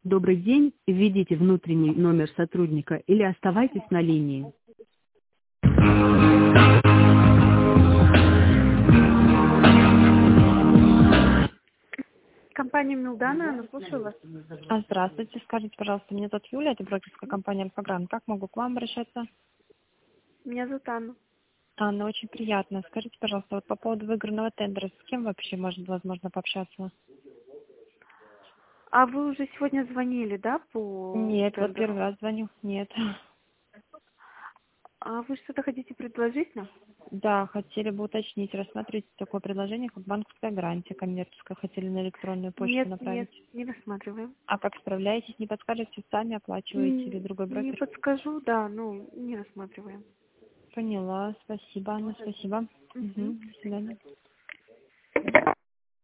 Добрый день, введите внутренний номер сотрудника или оставайтесь на линии. Компания Милдана, Анна, слушаю вас. Здравствуйте, скажите, пожалуйста, меня зовут Юлия, это брокерская компания Альфа-Гранд. Как могу к вам обращаться? Меня зовут Анна. Анна, очень приятно. Скажите, пожалуйста, вот по поводу выигранного тендера, с кем вообще может, возможно, пообщаться? А вы уже сегодня звонили, да, по Нет, вот тендеру? первый раз звоню. Нет. А вы что-то хотите предложить нам? Да, хотели бы уточнить, рассматривать такое предложение, как банковская гарантия коммерческая, хотели на электронную почту Нет, нет, направить. не рассматриваем. А как справляетесь, не подскажете, сами оплачиваете или другой Не брокер? подскажу, да, ну, не рассматриваем. Поняла, спасибо, Анна, спасибо. Мгм. До свидания.